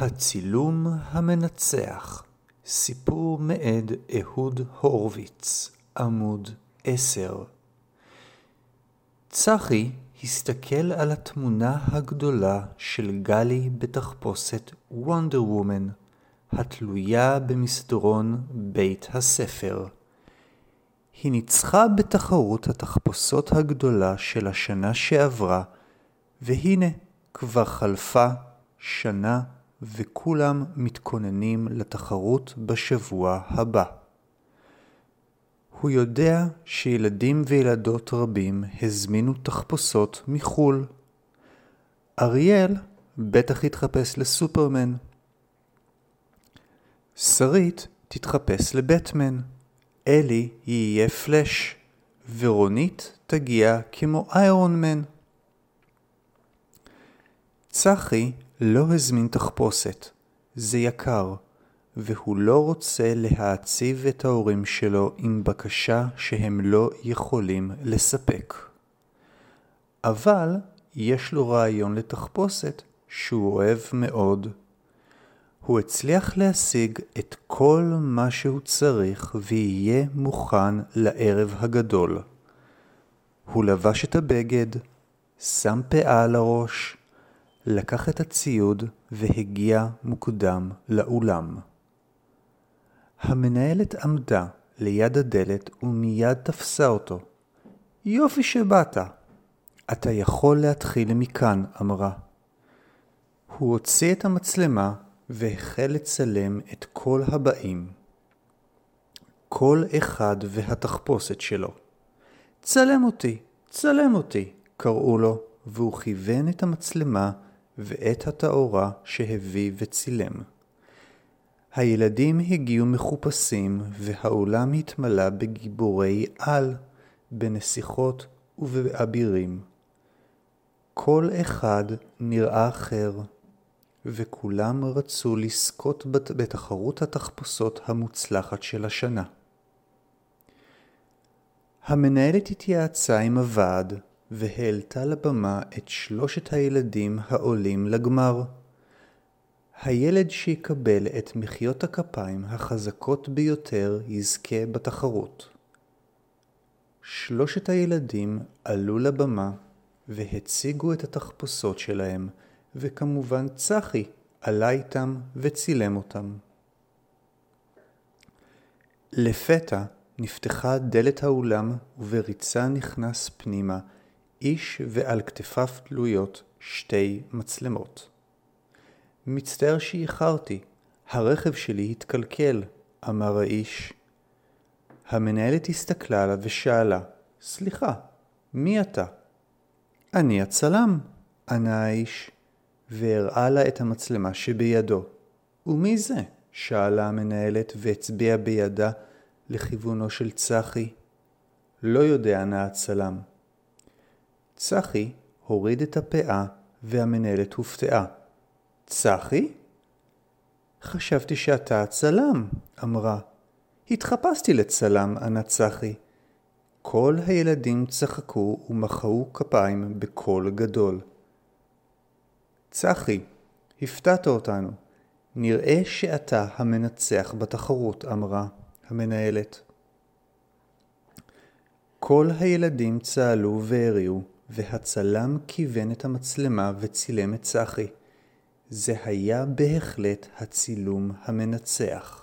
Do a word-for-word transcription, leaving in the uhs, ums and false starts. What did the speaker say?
הצילום המנצח, סיפור מעד אהוד הורוביץ, עמוד עשר. צחי הסתכל על התמונה הגדולה של גלי בתחפושת וונדר וומן, התלויה במסדרון בית הספר. היא ניצחה בתחרות התחפושות הגדולה של השנה שעברה, והנה כבר חלפה שנה וכולם מתכוננים לתחרות בשבוע הבא. הוא יודע שילדים וילדות רבים הזמינו תחפושות מחול. אריאל בטח יתחפש לסופרמן. שרית תתחפש לבטמן. אלי יהיה פלש. ורונית תגיע כמו איירון מן. צחי לא הזמין תחפושת, זה יקר, והוא לא רוצה להעציב את ההורים שלו עם בקשה שהם לא יכולים לספק. אבל יש לו רעיון לתחפושת שהוא אוהב מאוד. הוא הצליח להשיג את כל מה שהוא צריך ויהיה מוכן לערב הגדול. הוא לבש את הבגד, שם פאה על הראש, לקח את הציוד והגיע מוקדם לאולם. המנהלת עמדה ליד הדלת ומיד תפסה אותו. יופי שבאת. אתה יכול להתחיל מכאן, אמרה. הוא הוציא את המצלמה והחל לצלם את כל הבאים. כל אחד והתחפושת שלו. צלם אותי, צלם אותי, קראו לו, והוא כיוון את המצלמה ואת התאורה שהביא וצילם. הילדים הגיעו מחופשים והאולם התמלא בגיבורי על, בנסיכות ובאבירים. כל אחד נראה אחר, וכולם רצו לזכות בתחרות התחפושות המוצלחת של השנה. המנהלת התייעצה עם הוועד, והעלתה לבמה את שלושת הילדים העולים לגמר. הילד שיקבל את מחיאות הכפיים החזקות ביותר יזכה בתחרות. שלושת הילדים עלו לבמה והציגו את התחפושות שלהם, וכמובן צחי עלה איתם וצילם אותם. לפתע נפתחה דלת האולם ובריצה נכנס פנימה איש ועל כתפיו תלויות שתי מצלמות. מצטער שאיחרתי, הרכב שלי התקלקל, אמר האיש. המנהלת הסתכלה עליו ושאלה, סליחה, מי אתה? אני הצלם, ענה האיש, והראה לה את המצלמה שבידו. ומי זה? שאלה המנהלת והצביעה בידה לכיוונו של צחי. לא יודע, ענה הצלם. צחי הוריד את הפאה והמנהלת הופתעה. צחי? חשבתי שאתה הצלם, אמרה. התחפשתי לצלם, ענה צחי. כל הילדים צחקו ומחאו כפיים בקול גדול. צחי, הפתעת אותנו. נראה שאתה המנצח בתחרות, אמרה המנהלת. כל הילדים צהלו והריעו, והצלם כיוון את המצלמה וצילם את צחי. זה היה בהחלט הצילום המנצח.